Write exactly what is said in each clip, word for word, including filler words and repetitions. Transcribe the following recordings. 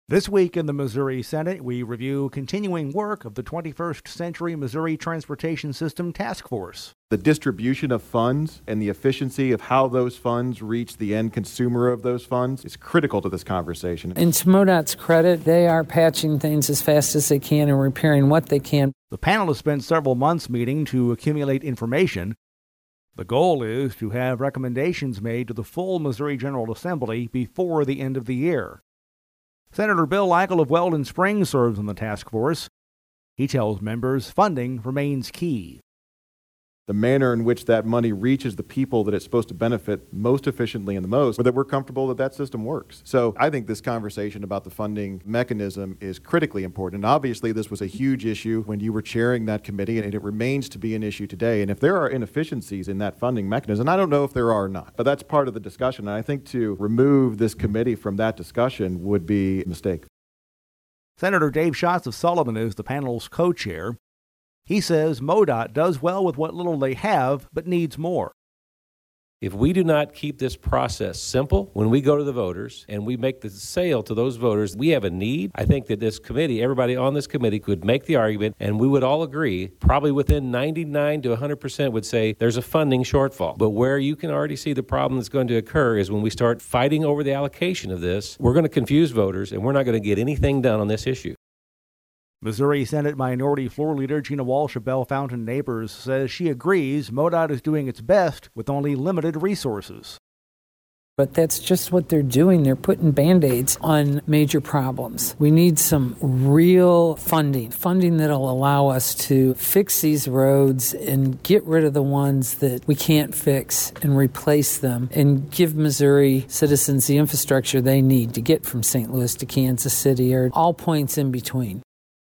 This week in the Missouri Senate, we review continuing work of the twenty-first Century Missouri Transportation System Task Force. The distribution of funds and the efficiency of how those funds reach the end consumer of those funds is critical to this conversation. And to MoDOT's credit, they are patching things as fast as they can and repairing what they can. The panel has spent several months meeting to accumulate information. The goal is to have recommendations made to the full Missouri General Assembly before the end of the year. Senator Bill Eichel of Weldon Springs serves on the task force. He tells members funding remains key. The manner in which that money reaches the people that it's supposed to benefit most efficiently and the most, but that we're comfortable that that system works. So I think this conversation about the funding mechanism is critically important. And obviously this was a huge issue when you were chairing that committee, and it remains to be an issue today. And if there are inefficiencies in that funding mechanism, I don't know if there are or not, but that's part of the discussion. And I think to remove this committee from that discussion would be a mistake. Senator Dave Schatz of Sullivan is the panel's co-chair. He says MoDOT does well with what little they have, but needs more. If we do not keep this process simple when we go to the voters and we make the sale to those voters, we have a need. I think that this committee, everybody on this committee could make the argument, and we would all agree, probably within ninety-nine to one hundred percent would say there's a funding shortfall. But where you can already see the problem that's going to occur is when we start fighting over the allocation of this, we're going to confuse voters, and we're not going to get anything done on this issue. Missouri Senate Minority Floor Leader Gina Walsh of Bellefontaine Neighbors says she agrees MoDOT is doing its best with only limited resources. But that's just what they're doing. They're putting Band-Aids on major problems. We need some real funding, funding that'll allow us to fix these roads and get rid of the ones that we can't fix and replace them and give Missouri citizens the infrastructure they need to get from Saint Louis to Kansas City or all points in between.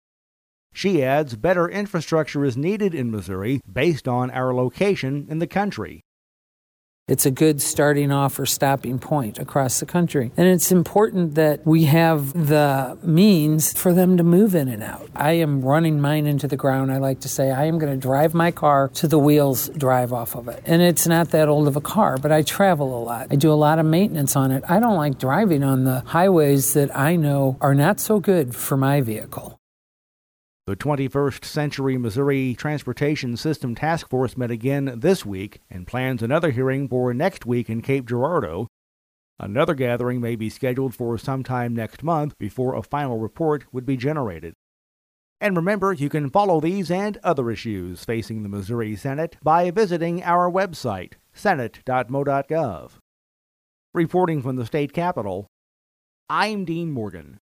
She adds better infrastructure is needed in Missouri based on our location in the country. It's a good starting off or stopping point across the country. And it's important that we have the means for them to move in and out. I am running mine into the ground. I like to say I am going to drive my car to the wheels drive off of it. And it's not that old of a car, but I travel a lot. I do a lot of maintenance on it. I don't like driving on the highways that I know are not so good for my vehicle. The twenty-first Century Missouri Transportation System Task Force met again this week and plans another hearing for next week in Cape Girardeau. Another gathering may be scheduled for sometime next month before a final report would be generated. And remember, you can follow these and other issues facing the Missouri Senate by visiting our website, senate dot mo dot gov. Reporting from the state capitol, I'm Dean Morgan.